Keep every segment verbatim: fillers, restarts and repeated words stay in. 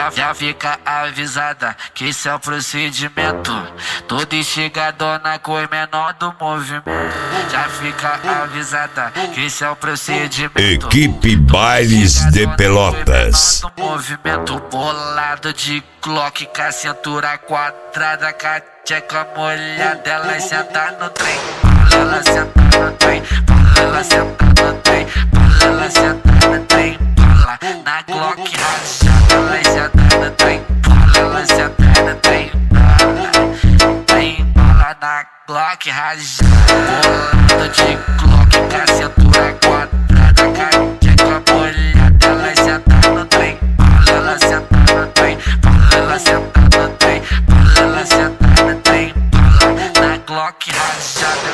Já, já fica avisada que isso é o procedimento. Toda instigadona com o menor do movimento. Já fica avisada que isso é o procedimento. Equipe Bailes de Pelotas. Movimento bolado de Glock com a cintura quadrada, com a tcheca molhada. Ela senta no trem, ela senta no trem, ela senta no trem, ela senta no trem, na Glock rachada. Ela senta no trem, ela senta no trem, trem bala na Glock rachada. Bolado de Glock com a cintura quadrada, com a tcheca molhada. Ela senta no trem, ela senta no trem, ela senta no trem, ela senta no trem, na Glock rachada.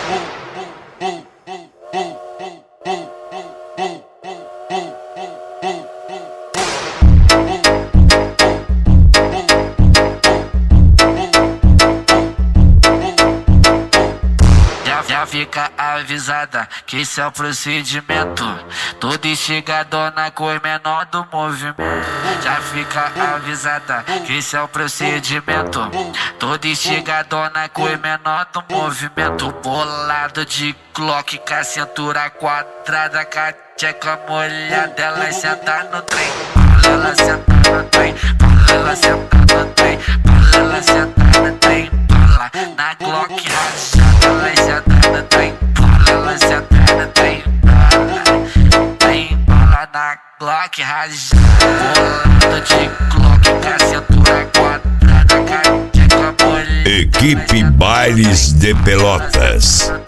Já fica avisada que isso é o procedimento. Toda instigadona com o menor do movimento. Já fica avisada que isso é o procedimento. Toda instigadona com o menor do movimento. Bolado de Glock com a cintura quadrada, com a tcheca molhada. Ela senta no trem, ela senta no trem, ela senta no trem, ela senta no trem, na Glock rachada. Ela senta no trem, ela senta no trem, trem bala na Glock rachada. Bolado de Glock com a cintura quadrada, com a tcheca molhada. Equipe Bailes de Pelotas.